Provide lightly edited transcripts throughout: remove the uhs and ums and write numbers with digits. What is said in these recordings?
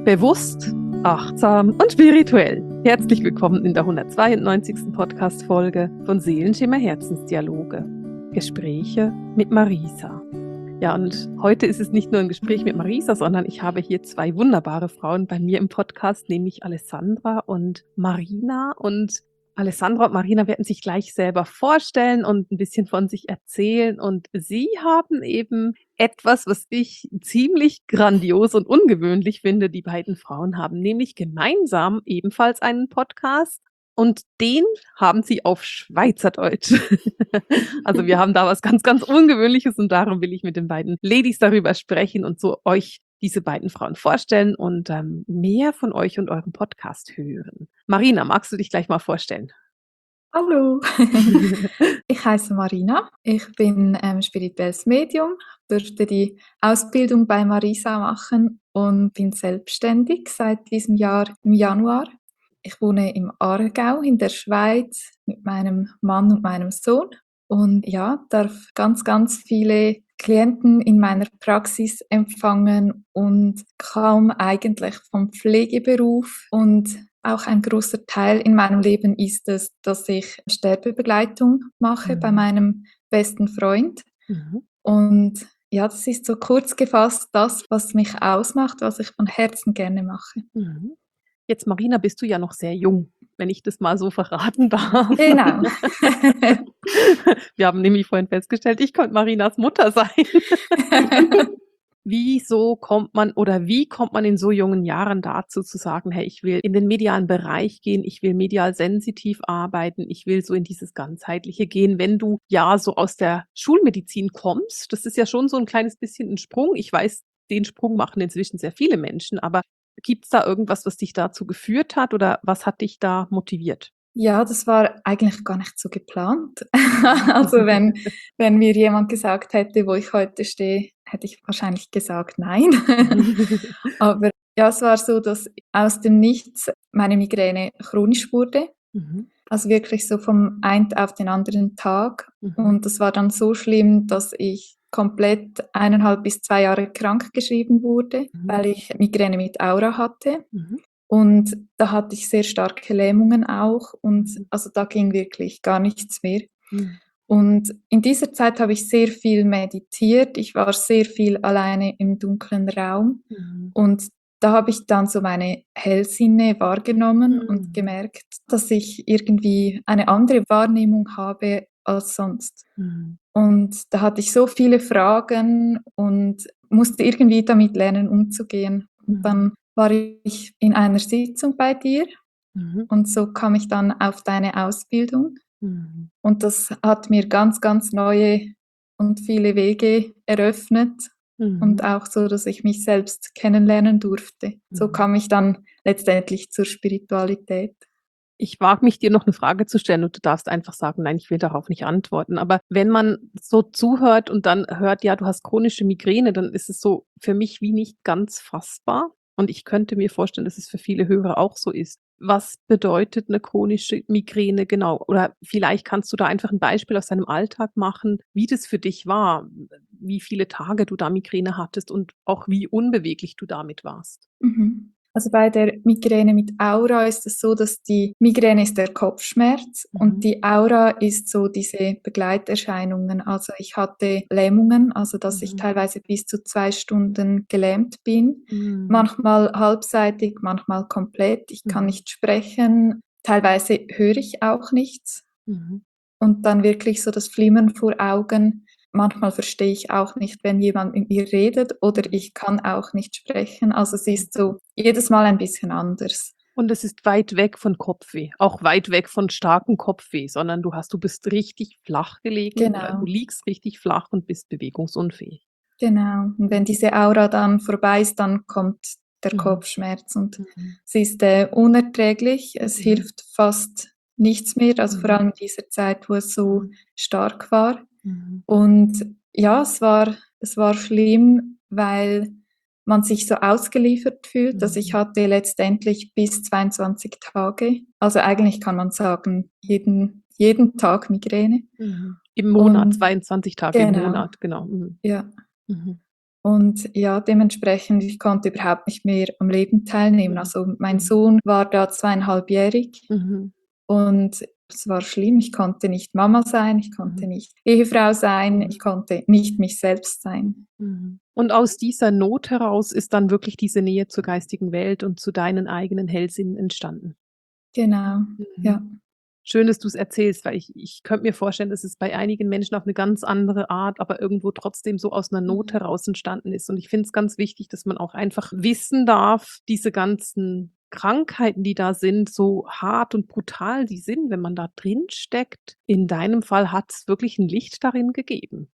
Bewusst, achtsam und spirituell. Herzlich willkommen in der 192. Podcast-Folge von Seelenschimmer Herzensdialoge. Gespräche mit Marisa. Ja, und heute ist es nicht nur ein Gespräch mit Marisa, sondern ich habe hier zwei wunderbare Frauen bei mir im Podcast, nämlich Alessandra und Marina. Und Alessandra und Marina werden sich gleich selber vorstellen und ein bisschen von sich erzählen. Und sie haben eben etwas, was ich ziemlich grandios und ungewöhnlich finde. Die beiden Frauen haben nämlich gemeinsam ebenfalls einen Podcast. Und den haben sie auf Schweizerdeutsch. Also wir haben da was ganz, ganz Ungewöhnliches und darum will ich mit den beiden Ladies darüber sprechen und so euch diese beiden Frauen vorstellen und mehr von euch und eurem Podcast hören. Marina, magst du dich gleich mal vorstellen? Hallo, ich heiße Marina, ich bin spirituelles Medium, durfte die Ausbildung bei Marisa machen und bin selbstständig seit diesem Jahr im Januar. Ich wohne im Aargau in der Schweiz mit meinem Mann und meinem Sohn und ja, darf ganz, ganz viele Klienten in meiner Praxis empfangen und kaum eigentlich vom Pflegeberuf. Und auch ein großer Teil in meinem Leben ist es, dass ich Sterbebegleitung mache bei meinem besten Freund. Und ja, das ist so kurz gefasst das, was mich ausmacht, was ich von Herzen gerne mache. Jetzt, Marina, bist du ja noch sehr jung, wenn ich das mal so verraten darf. Genau. Wir haben nämlich vorhin festgestellt, ich könnte Marinas Mutter sein. Wie kommt man in so jungen Jahren dazu zu sagen, hey, ich will in den medialen Bereich gehen, ich will medial sensitiv arbeiten, ich will so in dieses Ganzheitliche gehen, wenn du ja so aus der Schulmedizin kommst? Das ist ja schon so ein kleines bisschen ein Sprung. Ich weiß, den Sprung machen inzwischen sehr viele Menschen, aber gibt's da irgendwas, was dich dazu geführt hat oder was hat dich da motiviert? Ja, das war eigentlich gar nicht so geplant. Also wenn mir jemand gesagt hätte, wo ich heute stehe, hätte ich wahrscheinlich gesagt nein. Aber ja, es war so, dass aus dem Nichts meine Migräne chronisch wurde. Also wirklich so vom einen auf den anderen Tag. Und das war dann so schlimm, dass ich komplett 1,5 bis 2 Jahre krankgeschrieben wurde, weil ich Migräne mit Aura hatte. Und da hatte ich sehr starke Lähmungen auch und also da ging wirklich gar nichts mehr. Und in dieser Zeit habe ich sehr viel meditiert. Ich war sehr viel alleine im dunklen Raum und da habe ich dann so meine Hellsinne wahrgenommen und gemerkt, dass ich irgendwie eine andere Wahrnehmung habe als sonst. Und da hatte ich so viele Fragen und musste irgendwie damit lernen, umzugehen. Und dann war ich in einer Sitzung bei dir und so kam ich dann auf deine Ausbildung. Und das hat mir ganz, ganz neue und viele Wege eröffnet und auch so, dass ich mich selbst kennenlernen durfte. So kam ich dann letztendlich zur Spiritualität. Ich wage mich, dir noch eine Frage zu stellen und du darfst einfach sagen: „Nein, ich will darauf nicht antworten.“ Aber wenn man so zuhört und dann hört: „Ja, du hast chronische Migräne“, dann ist es so für mich wie nicht ganz fassbar. Und ich könnte mir vorstellen, dass es für viele Hörer auch so ist. Was bedeutet eine chronische Migräne genau? Oder vielleicht kannst du da einfach ein Beispiel aus deinem Alltag machen, wie das für dich war, wie viele Tage du da Migräne hattest und auch wie unbeweglich du damit warst. Also bei der Migräne mit Aura ist es so, dass die Migräne ist der Kopfschmerz und die Aura ist so diese Begleiterscheinungen. Also ich hatte Lähmungen, also dass ich teilweise bis zu 2 Stunden gelähmt bin. Manchmal halbseitig, manchmal komplett. Ich kann nicht sprechen. Teilweise höre ich auch nichts. Und dann wirklich so das Flimmern vor Augen. Manchmal verstehe ich auch nicht, wenn jemand mit mir redet oder ich kann auch nicht sprechen. Also es ist so jedes Mal ein bisschen anders. Und es ist weit weg von Kopfweh, auch weit weg von starkem Kopfweh, sondern du bist richtig flach gelegen oder du Genau, liegst richtig flach und bist bewegungsunfähig. genau. Und wenn diese Aura dann vorbei ist, dann kommt der Kopfschmerz und es ist unerträglich. Es hilft fast nichts mehr, also vor allem in dieser Zeit, wo es so stark war. Und ja, es war schlimm, weil man sich so ausgeliefert fühlt. Also ich hatte letztendlich bis 22 Tage. Also eigentlich kann man sagen, jeden Tag Migräne. Im Monat, Und 22 Tage im genau, Monat, genau. ja. Und ja, dementsprechend, ich konnte überhaupt nicht mehr am Leben teilnehmen. Also mein Sohn war da 2,5-jährig Mhm. und es war schlimm. Ich konnte nicht Mama sein, ich konnte Mhm. nicht Ehefrau sein, ich konnte nicht mich selbst sein. Mhm. Und aus dieser Not heraus ist dann wirklich diese Nähe zur geistigen Welt und zu deinen eigenen Hellsinnen entstanden. Genau, ja. Schön, dass du es erzählst, weil ich könnte mir vorstellen, dass es bei einigen Menschen auf eine ganz andere Art, aber irgendwo trotzdem so aus einer Not heraus entstanden ist. Und ich finde es ganz wichtig, dass man auch einfach wissen darf, diese ganzen Krankheiten, die da sind, so hart und brutal die sind, wenn man da drin steckt. In deinem Fall hat es wirklich ein Licht darin gegeben.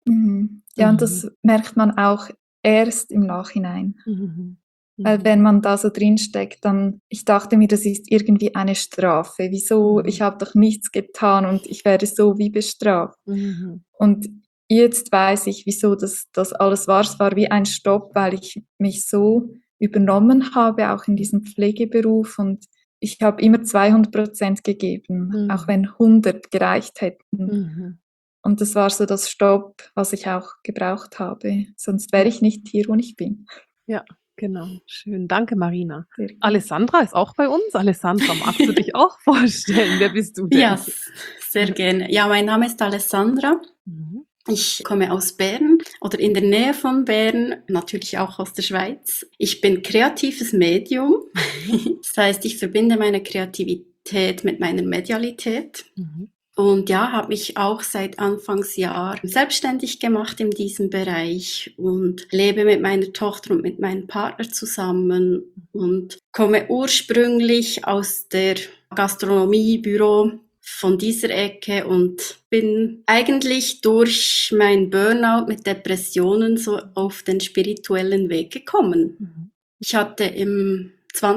Ja, und Mhm. das merkt man auch erst im Nachhinein. Mhm. Weil wenn man da so drinsteckt, dann, ich dachte mir, das ist irgendwie eine Strafe. Wieso? Ich habe doch nichts getan und ich werde so wie bestraft. Mhm. Und jetzt weiß ich, wieso das alles war. Es war wie ein Stopp, weil ich mich so übernommen habe, auch in diesem Pflegeberuf. Und ich habe immer 200% gegeben, auch wenn 100 gereicht hätten. Mhm. Und das war so das Stopp, was ich auch gebraucht habe. Sonst wäre ich nicht hier, wo ich bin. Ja, genau. Schön. Danke, Marina. Sehr gut. Alessandra ist auch bei uns. Alessandra, magst du dich auch vorstellen? Wer bist du denn? Ja, sehr gerne. Ja, mein Name ist Alessandra. Ich komme aus Bern oder in der Nähe von Bern, natürlich auch aus der Schweiz. Ich bin kreatives Medium. Das heißt, ich verbinde meine Kreativität mit meiner Medialität. Und ja, habe mich auch seit Anfangsjahr selbstständig gemacht in diesem Bereich und lebe mit meiner Tochter und mit meinem Partner zusammen und komme ursprünglich aus der Gastronomie, Büro, von dieser Ecke und bin eigentlich durch mein Burnout mit Depressionen so auf den spirituellen Weg gekommen. Ich hatte im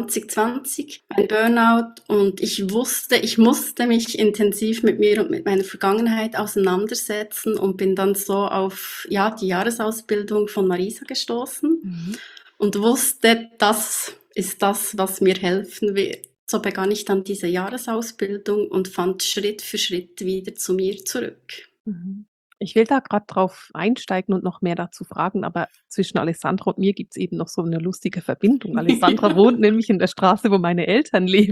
2020 ein Burnout und ich wusste, ich musste mich intensiv mit mir und mit meiner Vergangenheit auseinandersetzen und bin dann so auf die Jahresausbildung von Marisa gestoßen und wusste, das ist das, was mir helfen wird. So begann ich dann diese Jahresausbildung und fand Schritt für Schritt wieder zu mir zurück. Ich will da gerade drauf einsteigen und noch mehr dazu fragen, aber zwischen Alessandra und mir gibt es eben noch so eine lustige Verbindung. Alessandra wohnt nämlich in der Straße, wo meine Eltern leben.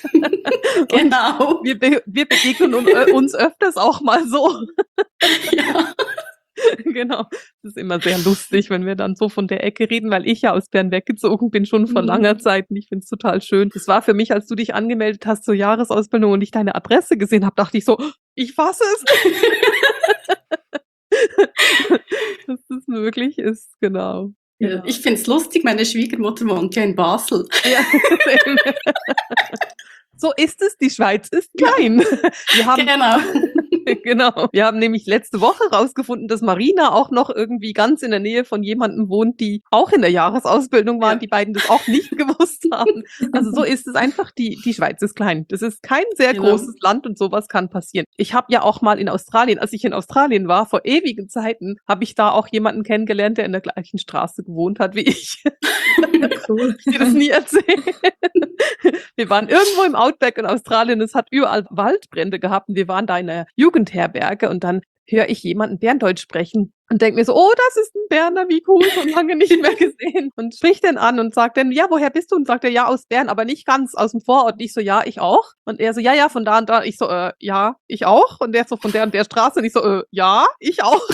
Genau. Wir begegnen uns öfters auch mal so. Ja. Genau. Das ist immer sehr lustig, wenn wir dann so von der Ecke reden, weil ich ja aus Bern weggezogen bin, schon vor langer Zeit. Und ich finde es total schön. Das war für mich, als du dich angemeldet hast zur Jahresausbildung und ich deine Adresse gesehen habe, dachte ich so, ich fasse es. Dass das möglich ist, genau. Ja, ich finde es lustig, meine Schwiegermutter wohnt ja in Basel. Ja. So ist es, die Schweiz ist klein. Wir haben, genau. Wir haben nämlich letzte Woche rausgefunden, dass Marina auch noch irgendwie ganz in der Nähe von jemandem wohnt, die auch in der Jahresausbildung waren, die beiden das auch nicht gewusst haben. Also so ist es einfach, die Schweiz ist klein. Das ist kein sehr großes Land und sowas kann passieren. Ich habe ja auch mal in Australien, als ich in Australien war, vor ewigen Zeiten, habe ich da auch jemanden kennengelernt, der in der gleichen Straße gewohnt hat wie ich. Cool. Ich dir das nie erzählen. Wir waren irgendwo im Outback in Australien, es hat überall Waldbrände gehabt und wir waren da in einer Jugendherberge und dann höre ich jemanden Berndeutsch sprechen und denke mir so, oh, das ist ein Berner, wie cool, schon lange nicht mehr gesehen. Und spricht den an und sagt dann, ja, woher bist du? Und sagt er, ja, aus Bern, aber nicht ganz aus dem Vorort. Und ich so, ja, ich auch. Und er so, ja, von da und da. Ich so, ja, ich auch. Und der so, von der und der Straße. Und ich so, ja, ich auch.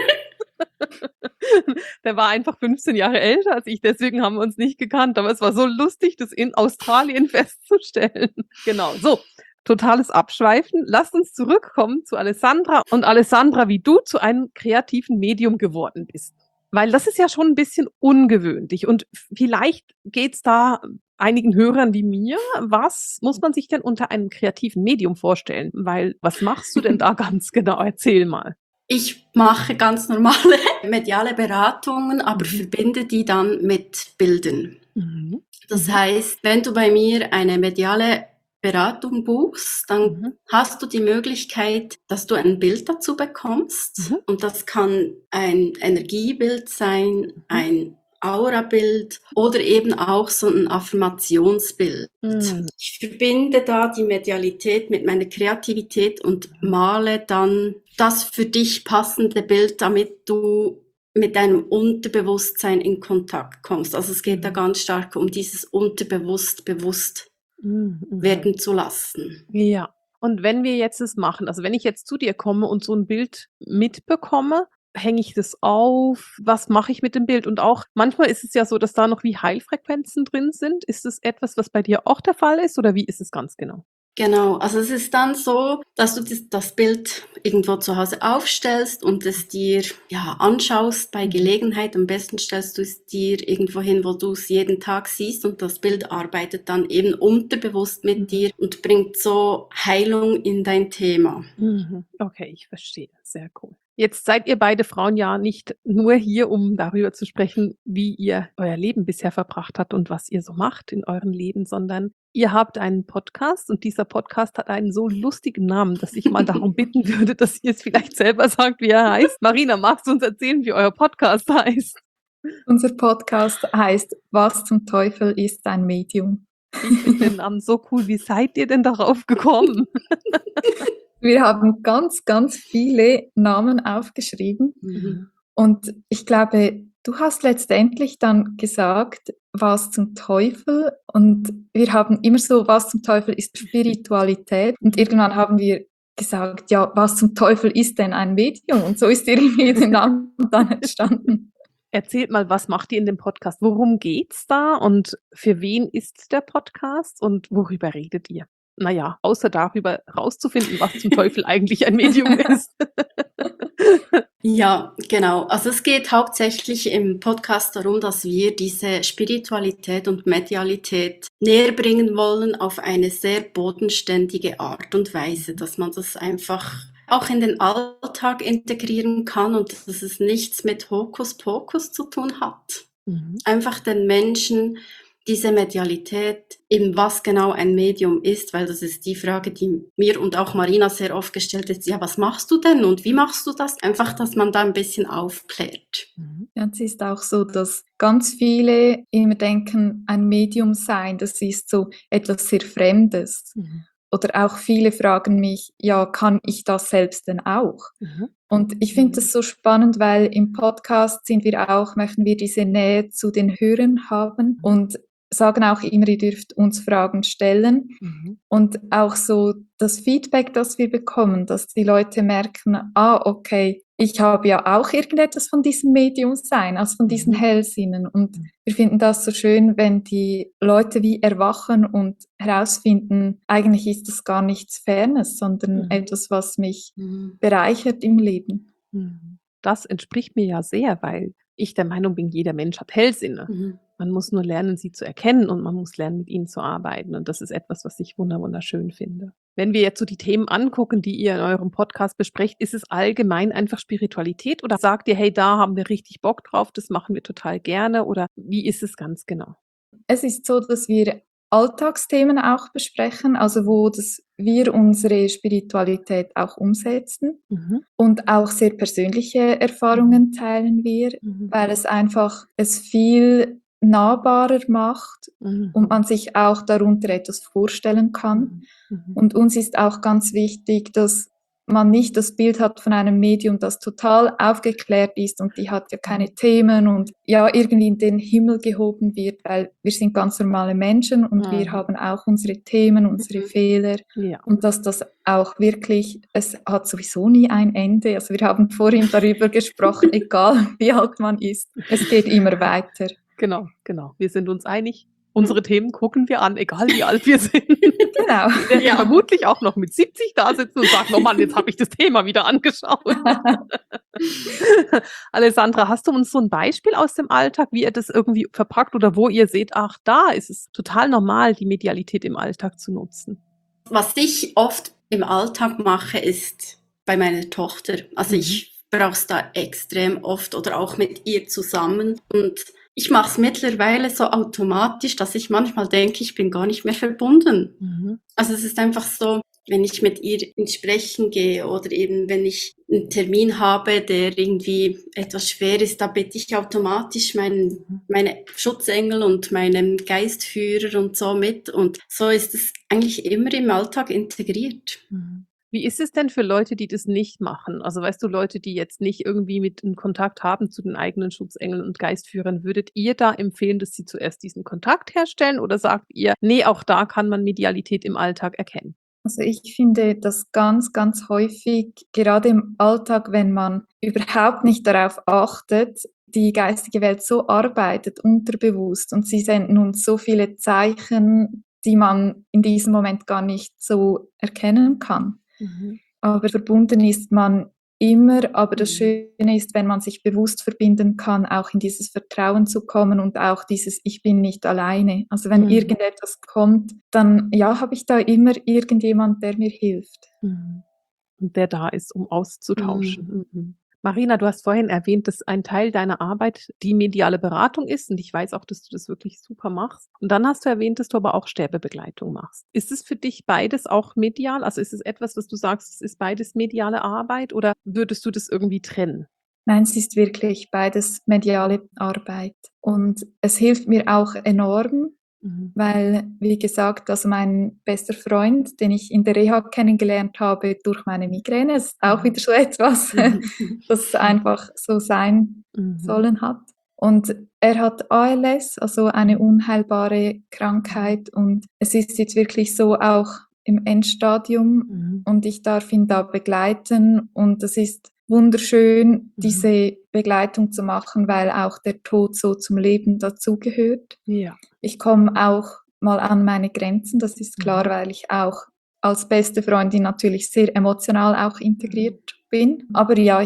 Der war einfach 15 Jahre älter als ich, deswegen haben wir uns nicht gekannt. Aber es war so lustig, das in Australien festzustellen. Genau, so. Totales Abschweifen. Lasst uns zurückkommen zu Alessandra. Und Alessandra, wie du zu einem kreativen Medium geworden bist. Weil das ist ja schon ein bisschen ungewöhnlich. Und vielleicht geht's da einigen Hörern wie mir. Was muss man sich denn unter einem kreativen Medium vorstellen? Weil, was machst du denn da ganz genau? Erzähl mal. Ich mache ganz normale mediale Beratungen, aber verbinde die dann mit Bildern. Das heißt, wenn du bei mir eine mediale Beratung buchst, dann hast du die Möglichkeit, dass du ein Bild dazu bekommst. Und das kann ein Energiebild sein, ein Aurabild oder eben auch so ein Affirmationsbild. Ich verbinde da die Medialität mit meiner Kreativität und male dann das für dich passende Bild, damit du mit deinem Unterbewusstsein in Kontakt kommst. Also es geht da ganz stark um dieses bewusst werden zu lassen. Ja. Und wenn wir jetzt es machen, also wenn ich jetzt zu dir komme und so ein Bild mitbekomme, hänge ich das auf? Was mache ich mit dem Bild? Und auch manchmal ist es ja so, dass da noch wie Heilfrequenzen drin sind. Ist das etwas, was bei dir auch der Fall ist oder wie ist es ganz genau? Genau, also es ist dann so, dass du das Bild irgendwo zu Hause aufstellst und es dir anschaust bei Gelegenheit. Am besten stellst du es dir irgendwo hin, wo du es jeden Tag siehst, und das Bild arbeitet dann eben unterbewusst mit dir und bringt so Heilung in dein Thema. Okay, ich verstehe. Sehr cool. Jetzt seid ihr beide Frauen ja nicht nur hier, um darüber zu sprechen, wie ihr euer Leben bisher verbracht habt und was ihr so macht in eurem Leben, sondern ihr habt einen Podcast und dieser Podcast hat einen so lustigen Namen, dass ich mal darum bitten würde, dass ihr es vielleicht selber sagt, wie er heißt. Marina, magst du uns erzählen, wie euer Podcast heißt? Unser Podcast heißt Was zum Teufel ist ein Medium? Ich finde den Namen so cool. Wie seid ihr denn darauf gekommen? Wir haben ganz, ganz viele Namen aufgeschrieben. Und ich glaube, du hast letztendlich dann gesagt, was zum Teufel. Und wir haben immer so, was zum Teufel ist Spiritualität. Und irgendwann haben wir gesagt, ja, was zum Teufel ist denn ein Medium? Und so ist irgendwie der Name dann entstanden. Erzählt mal, was macht ihr in dem Podcast? Worum geht's da und für wen ist der Podcast und worüber redet ihr? Naja, außer darüber rauszufinden, was zum Teufel eigentlich ein Medium ist. Ja, genau. Also es geht hauptsächlich im Podcast darum, dass wir diese Spiritualität und Medialität näher bringen wollen auf eine sehr bodenständige Art und Weise, dass man das einfach auch in den Alltag integrieren kann und dass es nichts mit Hokuspokus zu tun hat. Einfach den Menschen diese Medialität, eben was genau ein Medium ist, weil das ist die Frage, die mir und auch Marina sehr oft gestellt ist, ja, was machst du denn und wie machst du das? Einfach, dass man da ein bisschen aufklärt. Ja, es ist auch so, dass ganz viele immer denken, ein Medium sein, das ist so etwas sehr Fremdes. Oder auch viele fragen mich, ja, kann ich das selbst denn auch? Und ich finde das so spannend, weil im Podcast möchten wir diese Nähe zu den Hörern haben und sagen auch immer, ihr dürft uns Fragen stellen. Und auch so das Feedback, das wir bekommen, dass die Leute merken, okay, ich habe ja auch irgendetwas von diesem Medium sein, also von diesen Hellsinnen. Und wir finden das so schön, wenn die Leute wie erwachen und herausfinden, eigentlich ist das gar nichts Fernes, sondern etwas, was mich bereichert im Leben. Das entspricht mir ja sehr, weil ich der Meinung bin, jeder Mensch hat Hellsinne. Man muss nur lernen, sie zu erkennen und man muss lernen, mit ihnen zu arbeiten. Und das ist etwas, was ich wunderschön finde. Wenn wir jetzt so die Themen angucken, die ihr in eurem Podcast besprecht, ist es allgemein einfach Spiritualität oder sagt ihr, hey, da haben wir richtig Bock drauf, das machen wir total gerne, oder wie ist es ganz genau? Es ist so, dass wir Alltagsthemen auch besprechen, also wo wir unsere Spiritualität auch umsetzen und auch sehr persönliche Erfahrungen teilen wir, weil es viel nahbarer macht und man sich auch darunter etwas vorstellen kann. Und uns ist auch ganz wichtig, dass man nicht das Bild hat von einem Medium, das total aufgeklärt ist und die hat ja keine Themen und ja irgendwie in den Himmel gehoben wird, weil wir sind ganz normale Menschen und wir haben auch unsere Themen, unsere Fehler und dass das auch wirklich, es hat sowieso nie ein Ende. Also wir haben vorhin darüber gesprochen, egal wie alt man ist, es geht immer weiter. Genau. Wir sind uns einig. Unsere Themen gucken wir an, egal wie alt wir sind. Genau. Wir werden vermutlich auch noch mit 70 da sitzen und sagen, oh Mann, jetzt habe ich das Thema wieder angeschaut. Alessandra, hast du uns so ein Beispiel aus dem Alltag, wie ihr das irgendwie verpackt oder wo ihr seht, ach, da ist es total normal, die Medialität im Alltag zu nutzen? Was ich oft im Alltag mache, ist bei meiner Tochter. Also ich brauche es da extrem oft oder auch mit ihr zusammen und ich mache es mittlerweile so automatisch, dass ich manchmal denke, ich bin gar nicht mehr verbunden. Also es ist einfach so, wenn ich mit ihr ins Sprechen gehe oder eben wenn ich einen Termin habe, der irgendwie etwas schwer ist, da bitte ich automatisch meine Schutzengel und meinen Geistführer und so mit. Und so ist es eigentlich immer im Alltag integriert. Wie ist es denn für Leute, die das nicht machen? Also weißt du, Leute, die jetzt nicht irgendwie mit einem Kontakt haben zu den eigenen Schutzengeln und Geistführern, würdet ihr da empfehlen, dass sie zuerst diesen Kontakt herstellen oder sagt ihr, nee, auch da kann man Medialität im Alltag erkennen? Also ich finde das ganz, ganz häufig, gerade im Alltag, wenn man überhaupt nicht darauf achtet, die geistige Welt so arbeitet, unterbewusst, und sie senden uns so viele Zeichen, die man in diesem Moment gar nicht so erkennen kann. Aber verbunden ist man immer, aber das Schöne ist, wenn man sich bewusst verbinden kann, auch in dieses Vertrauen zu kommen und auch dieses Ich bin nicht alleine. Also wenn irgendetwas kommt, dann ja, habe ich da immer irgendjemand, der mir hilft. Und der da ist, um auszutauschen. Marina, du hast vorhin erwähnt, dass ein Teil deiner Arbeit die mediale Beratung ist und ich weiß auch, dass du das wirklich super machst. Und dann hast du erwähnt, dass du aber auch Sterbebegleitung machst. Ist es für dich beides auch medial? Also ist es etwas, was du sagst, es ist beides mediale Arbeit oder würdest du das irgendwie trennen? Nein, es ist wirklich beides mediale Arbeit und es hilft mir auch enorm, weil, wie gesagt, also mein bester Freund, den ich in der Reha kennengelernt habe durch meine Migräne, ist auch wieder so etwas, das einfach so sein sollen hat. Und er hat ALS, also eine unheilbare Krankheit, und es ist jetzt wirklich so auch im Endstadium und ich darf ihn da begleiten und das ist wunderschön, diese Begleitung zu machen, weil auch der Tod so zum Leben dazugehört. Ja. Ich komme auch mal an meine Grenzen, das ist klar, weil ich auch als beste Freundin natürlich sehr emotional auch integriert bin. Aber ja,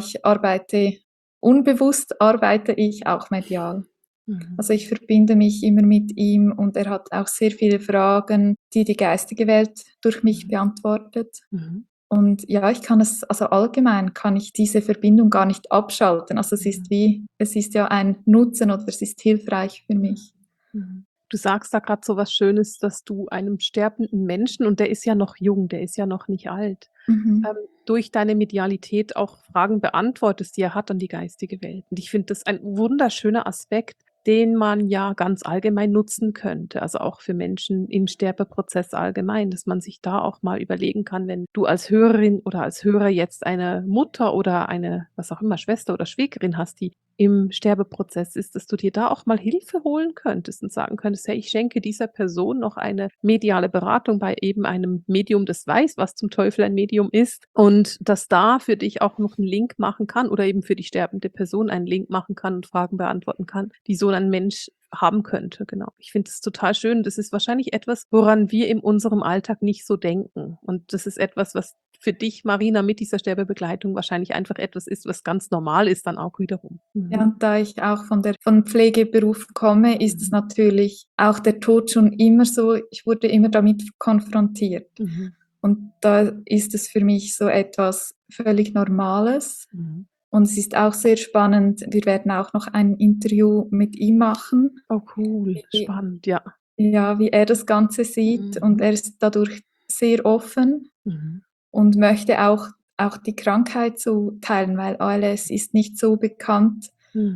unbewusst arbeite ich auch medial. Also ich verbinde mich immer mit ihm und er hat auch sehr viele Fragen, die die geistige Welt durch mich beantwortet. Und ja, also allgemein kann ich diese Verbindung gar nicht abschalten. Also es ist ja ein Nutzen oder es ist hilfreich für mich. Du sagst da gerade so was Schönes, dass du einem sterbenden Menschen, und der ist ja noch jung, der ist ja noch nicht alt, durch deine Medialität auch Fragen beantwortest, die er hat an die geistige Welt. Und ich finde das ein wunderschöner Aspekt, den man ja ganz allgemein nutzen könnte, also auch für Menschen im Sterbeprozess allgemein, dass man sich da auch mal überlegen kann, wenn du als Hörerin oder als Hörer jetzt eine Mutter oder eine, was auch immer, Schwester oder Schwägerin hast, die im Sterbeprozess ist, dass du dir da auch mal Hilfe holen könntest und sagen könntest, hey, ich schenke dieser Person noch eine mediale Beratung bei eben einem Medium, das weiß, was zum Teufel ein Medium ist und das da für dich auch noch einen Link machen kann oder eben für die sterbende Person einen Link machen kann und Fragen beantworten kann, die so ein Mensch haben könnte. Genau. Ich finde es total schön. Das ist wahrscheinlich etwas, woran wir in unserem Alltag nicht so denken. Und das ist etwas, was für dich, Marina, mit dieser Sterbebegleitung wahrscheinlich einfach etwas ist, was ganz normal ist dann auch wiederum. Ja, und da ich auch von Pflegeberuf komme, ist es natürlich auch der Tod schon immer so, ich wurde immer damit konfrontiert. Und da ist es für mich so etwas völlig Normales. Und es ist auch sehr spannend. Wir werden auch noch ein Interview mit ihm machen. Oh cool, spannend, ja. Ja, wie er das Ganze sieht. Und er ist dadurch sehr offen und möchte auch die Krankheit so teilen, weil ALS ist nicht so bekannt.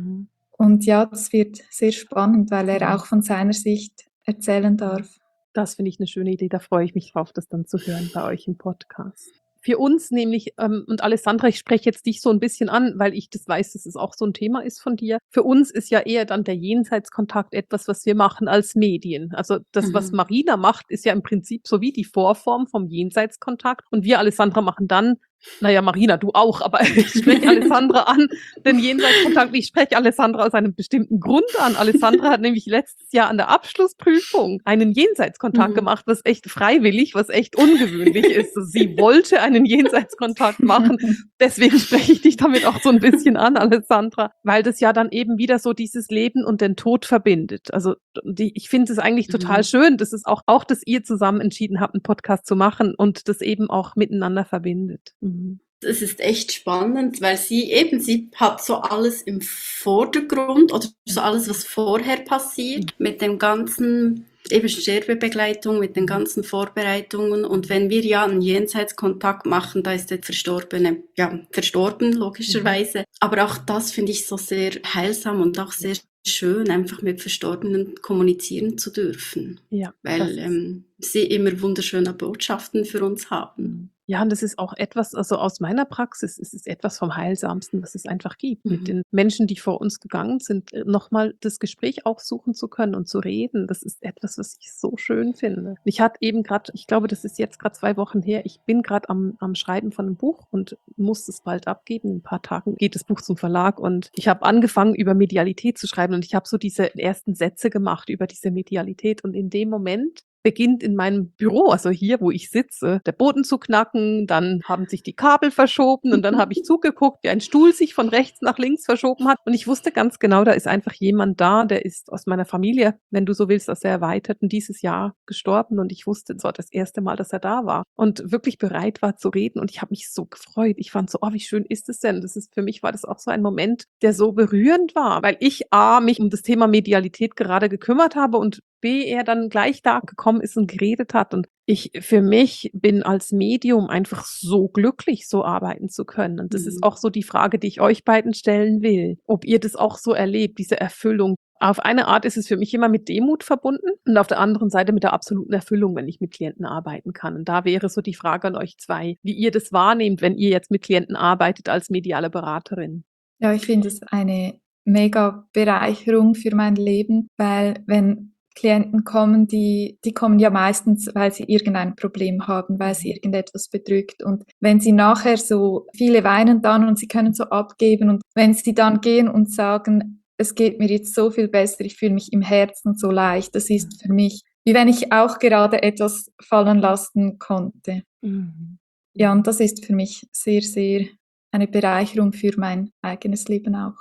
Und ja, das wird sehr spannend, weil er auch von seiner Sicht erzählen darf. Das finde ich eine schöne Idee. Da freue ich mich drauf, das dann zu hören bei euch im Podcast. Für uns nämlich, und Alessandra, ich spreche jetzt dich so ein bisschen an, weil ich das weiß, dass es auch so ein Thema ist von dir. Für uns ist ja eher dann der Jenseitskontakt etwas, was wir machen als Medien. Also das, was Marina macht, ist ja im Prinzip so wie die Vorform vom Jenseitskontakt. Und wir, Alessandra, machen dann, naja, Marina, du auch, aber ich spreche Alessandra an, den Jenseitskontakt, ich spreche Alessandra aus einem bestimmten Grund an. Alessandra hat nämlich letztes Jahr an der Abschlussprüfung einen Jenseitskontakt gemacht, was echt freiwillig, was echt ungewöhnlich ist. Sie wollte einen Jenseitskontakt machen. Deswegen spreche ich dich damit auch so ein bisschen an, Alessandra, weil das ja dann eben wieder so dieses Leben und den Tod verbindet. Also ich finde es eigentlich total schön, dass es auch, dass ihr zusammen entschieden habt, einen Podcast zu machen und das eben auch miteinander verbindet. Es ist echt spannend, weil sie hat so alles im Vordergrund oder so alles, was vorher passiert, mit dem ganzen eben Sterbebegleitung, mit den ganzen Vorbereitungen. Und wenn wir ja einen Jenseitskontakt machen, da ist der Verstorbene ja verstorben, logischerweise. Aber auch das finde ich so sehr heilsam und auch sehr schön, einfach mit Verstorbenen kommunizieren zu dürfen. Ja, weil sie immer wunderschöne Botschaften für uns haben. Ja, und das ist auch etwas, also aus meiner Praxis ist es etwas vom Heilsamsten, was es einfach gibt. Mit den Menschen, die vor uns gegangen sind, nochmal das Gespräch auch suchen zu können und zu reden. Das ist etwas, was ich so schön finde. Ich hatte eben gerade, ich glaube, das ist jetzt gerade 2 Wochen her, ich bin gerade am Schreiben von einem Buch und muss es bald abgeben. In ein paar Tagen geht das Buch zum Verlag und ich habe angefangen, über Medialität zu schreiben und ich habe so diese ersten Sätze gemacht über diese Medialität und in dem Moment beginnt in meinem Büro, also hier, wo ich sitze, der Boden zu knacken, dann haben sich die Kabel verschoben und dann habe ich zugeguckt, wie ein Stuhl sich von rechts nach links verschoben hat und ich wusste ganz genau, da ist einfach jemand da, der ist aus meiner Familie, wenn du so willst, aus der Erweiterten, dieses Jahr gestorben und ich wusste, es war das erste Mal, dass er da war und wirklich bereit war zu reden und ich habe mich so gefreut. Ich fand so, oh, wie schön ist es denn? Für mich war das auch so ein Moment, der so berührend war, weil ich mich um das Thema Medialität gerade gekümmert habe und er dann gleich da gekommen ist und geredet hat. Und ich für mich bin als Medium einfach so glücklich, so arbeiten zu können. Und das ist auch so die Frage, die ich euch beiden stellen will. Ob ihr das auch so erlebt, diese Erfüllung. Auf eine Art ist es für mich immer mit Demut verbunden und auf der anderen Seite mit der absoluten Erfüllung, wenn ich mit Klienten arbeiten kann. Und da wäre so die Frage an euch zwei, wie ihr das wahrnehmt, wenn ihr jetzt mit Klienten arbeitet als mediale Beraterin. Ja, ich finde es eine mega Bereicherung für mein Leben, weil wenn Klienten kommen, die kommen ja meistens, weil sie irgendein Problem haben, weil sie irgendetwas bedrückt. Und wenn sie nachher so, viele weinen dann und sie können so abgeben. Und wenn sie dann gehen und sagen, es geht mir jetzt so viel besser, ich fühle mich im Herzen so leicht, das ist für mich, wie wenn ich auch gerade etwas fallen lassen konnte. Ja, und das ist für mich sehr, sehr eine Bereicherung für mein eigenes Leben auch.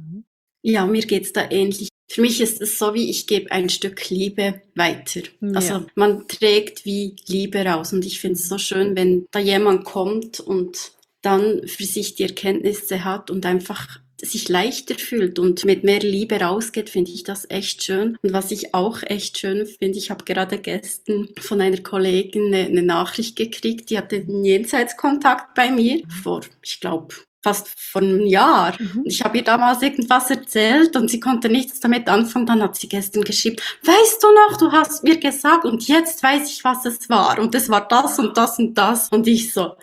Ja, mir geht's da ähnlich. Für mich ist es so, wie ich gebe ein Stück Liebe weiter. Ja. Also man trägt wie Liebe raus. Und ich finde es so schön, wenn da jemand kommt und dann für sich die Erkenntnisse hat und einfach sich leichter fühlt und mit mehr Liebe rausgeht, finde ich das echt schön. Und was ich auch echt schön finde, ich habe gerade gestern von einer Kollegin eine Nachricht gekriegt, die hatte einen Jenseitskontakt bei mir vor, ich glaube, fast vor einem Jahr. Und ich habe ihr damals irgendwas erzählt und sie konnte nichts damit anfangen. Dann hat sie gestern geschrieben, weißt du noch, du hast mir gesagt und jetzt weiß ich, was es war. Und es war das und das und das. Und ich so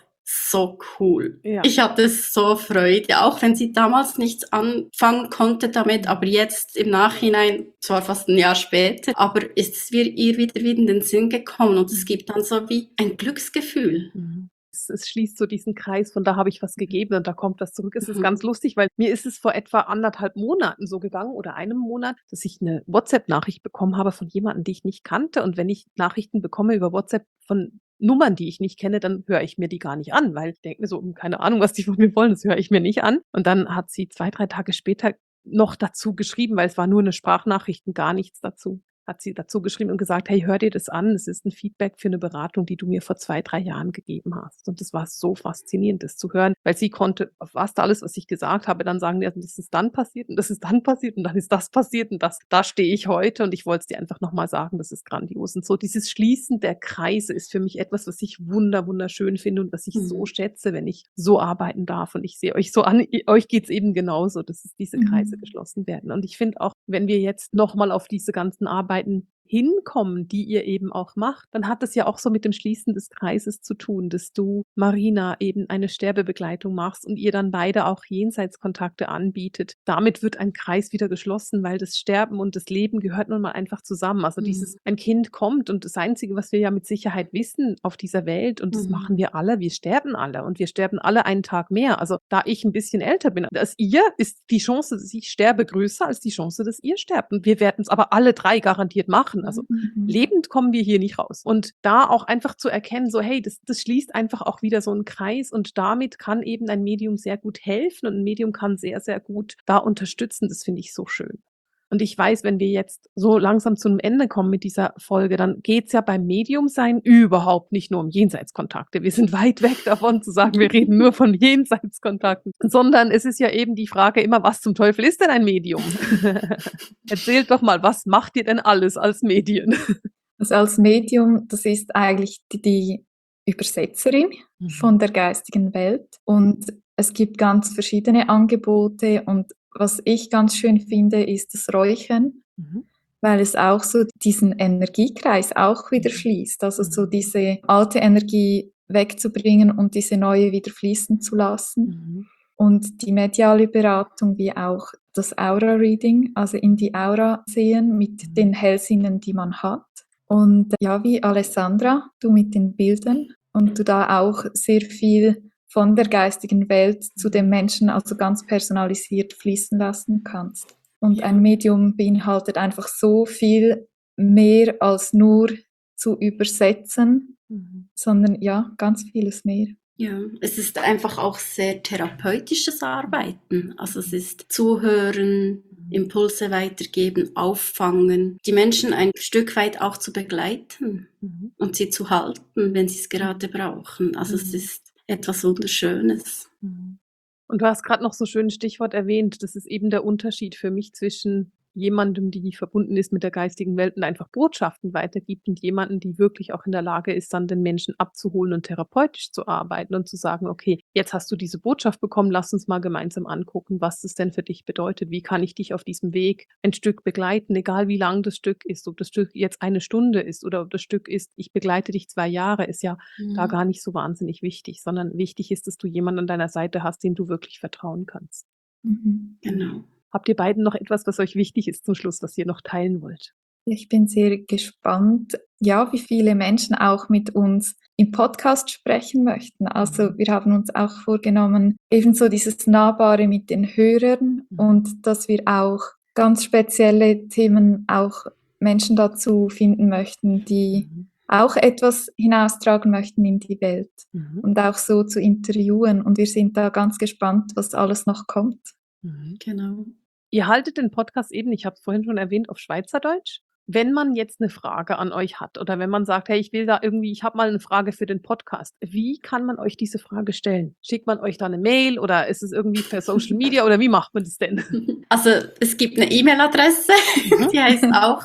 cool. Ja. Ich hatte so Freude, auch wenn sie damals nichts anfangen konnte damit, aber jetzt im Nachhinein, zwar fast ein Jahr später, aber ist es ihr wieder in den Sinn gekommen und es gibt dann so wie ein Glücksgefühl. Es schließt so diesen Kreis von da habe ich was gegeben und da kommt was zurück. Es ist ganz lustig, weil mir ist es vor etwa 1,5 Monaten so gegangen oder einem Monat, dass ich eine WhatsApp-Nachricht bekommen habe von jemandem, die ich nicht kannte. Und wenn ich Nachrichten bekomme über WhatsApp von Nummern, die ich nicht kenne, dann höre ich mir die gar nicht an, weil ich denke mir so, keine Ahnung, was die von mir wollen, das höre ich mir nicht an. Und dann hat sie 2, 3 Tage später noch dazu geschrieben, weil es war nur eine Sprachnachricht und gar nichts dazu. Hat sie dazu geschrieben und gesagt, hey, hör dir das an, es ist ein Feedback für eine Beratung, die du mir vor 2, 3 Jahren gegeben hast. Und das war so faszinierend, das zu hören, weil sie konnte auf fast alles, was ich gesagt habe, dann sagen, ja, das ist dann passiert und das ist dann passiert und dann ist das passiert und da stehe ich heute und ich wollte es dir einfach nochmal sagen, das ist grandios. Und so dieses Schließen der Kreise ist für mich etwas, was ich wunderschön finde und was ich so schätze, wenn ich so arbeiten darf. Und ich sehe euch so an, euch geht's eben genauso, dass es diese Kreise geschlossen werden. Und ich finde auch, wenn wir jetzt nochmal auf diese ganzen Arbeiten hinkommen, die ihr eben auch macht, dann hat es ja auch so mit dem Schließen des Kreises zu tun, dass du, Marina, eben eine Sterbebegleitung machst und ihr dann beide auch Jenseitskontakte anbietet. Damit wird ein Kreis wieder geschlossen, weil das Sterben und das Leben gehört nun mal einfach zusammen. Also ein Kind kommt und das Einzige, was wir ja mit Sicherheit wissen auf dieser Welt, und das machen wir alle, wir sterben alle und wir sterben alle einen Tag mehr. Also da ich ein bisschen älter bin als ihr, ist die Chance, dass ich sterbe, größer als die Chance, dass ihr sterbt. Und wir werden es aber alle 3 garantiert machen. Also lebend kommen wir hier nicht raus. Und da auch einfach zu erkennen, so hey, das schließt einfach auch wieder so einen Kreis und damit kann eben ein Medium sehr gut helfen und ein Medium kann sehr, sehr gut da unterstützen. Das finde ich so schön. Und ich weiß, wenn wir jetzt so langsam zu einem Ende kommen mit dieser Folge, dann geht's ja beim Mediumsein überhaupt nicht nur um Jenseitskontakte. Wir sind weit weg davon zu sagen, wir reden nur von Jenseitskontakten, sondern es ist ja eben die Frage immer, was zum Teufel ist denn ein Medium? Erzählt doch mal, was macht ihr denn alles als Medien? Also als Medium, das ist eigentlich die Übersetzerin von der geistigen Welt und es gibt ganz verschiedene Angebote und was ich ganz schön finde, ist das Räuchern, weil es auch so diesen Energiekreis auch wieder schließt. Also so diese alte Energie wegzubringen und diese neue wieder fließen zu lassen. Und die mediale Beratung wie auch das Aura-Reading, also in die Aura sehen mit den Hellsinnen, die man hat. Und ja, wie Alessandra, du mit den Bildern und du da auch sehr viel von der geistigen Welt zu dem Menschen, also ganz personalisiert fließen lassen kannst. Und ein Medium beinhaltet einfach so viel mehr als nur zu übersetzen, sondern ja, ganz vieles mehr. Ja, es ist einfach auch sehr therapeutisches Arbeiten. Also es ist Zuhören, Impulse weitergeben, auffangen, die Menschen ein Stück weit auch zu begleiten und sie zu halten, wenn sie es gerade brauchen. Also es ist etwas Wunderschönes. Und du hast gerade noch so schön ein Stichwort erwähnt, das ist eben der Unterschied für mich zwischen jemandem, die verbunden ist mit der geistigen Welt und einfach Botschaften weitergibt und jemanden, die wirklich auch in der Lage ist, dann den Menschen abzuholen und therapeutisch zu arbeiten und zu sagen, okay, jetzt hast du diese Botschaft bekommen, lass uns mal gemeinsam angucken, was das denn für dich bedeutet. Wie kann ich dich auf diesem Weg ein Stück begleiten, egal wie lang das Stück ist, ob das Stück jetzt 1 Stunde ist oder ob das Stück ist, ich begleite dich 2 Jahre, ist ja da gar nicht so wahnsinnig wichtig, sondern wichtig ist, dass du jemanden an deiner Seite hast, dem du wirklich vertrauen kannst. Genau. Habt ihr beiden noch etwas, was euch wichtig ist zum Schluss, was ihr noch teilen wollt? Ich bin sehr gespannt, ja, wie viele Menschen auch mit uns im Podcast sprechen möchten. Also wir haben uns auch vorgenommen, ebenso dieses Nahbare mit den Hörern und dass wir auch ganz spezielle Themen, auch Menschen dazu finden möchten, die auch etwas hinaustragen möchten in die Welt und auch so zu interviewen. Und wir sind da ganz gespannt, was alles noch kommt. Genau. Ihr haltet den Podcast eben, ich habe es vorhin schon erwähnt, auf Schweizerdeutsch. Wenn man jetzt eine Frage an euch hat oder wenn man sagt, hey, ich habe mal eine Frage für den Podcast, wie kann man euch diese Frage stellen? Schickt man euch da eine Mail oder ist es irgendwie per Social Media oder wie macht man das denn? Also es gibt eine E-Mail-Adresse, die heißt auch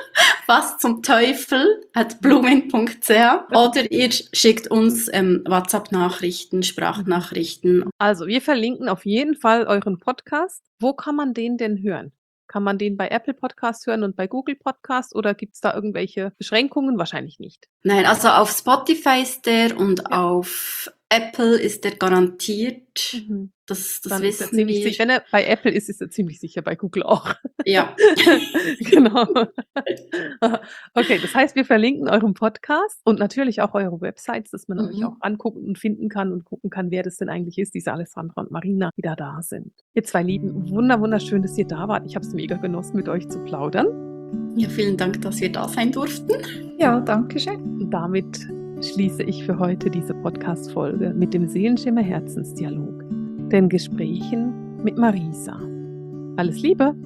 was zum Teufel @blumen.ch oder ihr schickt uns WhatsApp-Nachrichten, Sprachnachrichten. Also wir verlinken auf jeden Fall euren Podcast. Wo kann man den denn hören? Kann man den bei Apple Podcast hören und bei Google Podcast oder gibt es da irgendwelche Beschränkungen? Wahrscheinlich nicht. Nein, also auf Spotify ist der und auf Apple ist der garantiert. Das wissen wir. Sicher. Wenn er bei Apple ist, ist er ziemlich sicher bei Google auch. Ja. Genau. Okay, das heißt, wir verlinken euren Podcast und natürlich auch eure Websites, dass man euch auch angucken und finden kann und gucken kann, wer das denn eigentlich ist, diese Alessandra und Marina, die da sind. Ihr zwei Lieben, wunderschön, dass ihr da wart. Ich habe es mega genossen, mit euch zu plaudern. Ja, vielen Dank, dass wir da sein durften. Ja, danke schön. Und damit schließe ich für heute diese Podcast-Folge mit dem Seelenschimmer Herzensdialog, den Gesprächen mit Marisa. Alles Liebe!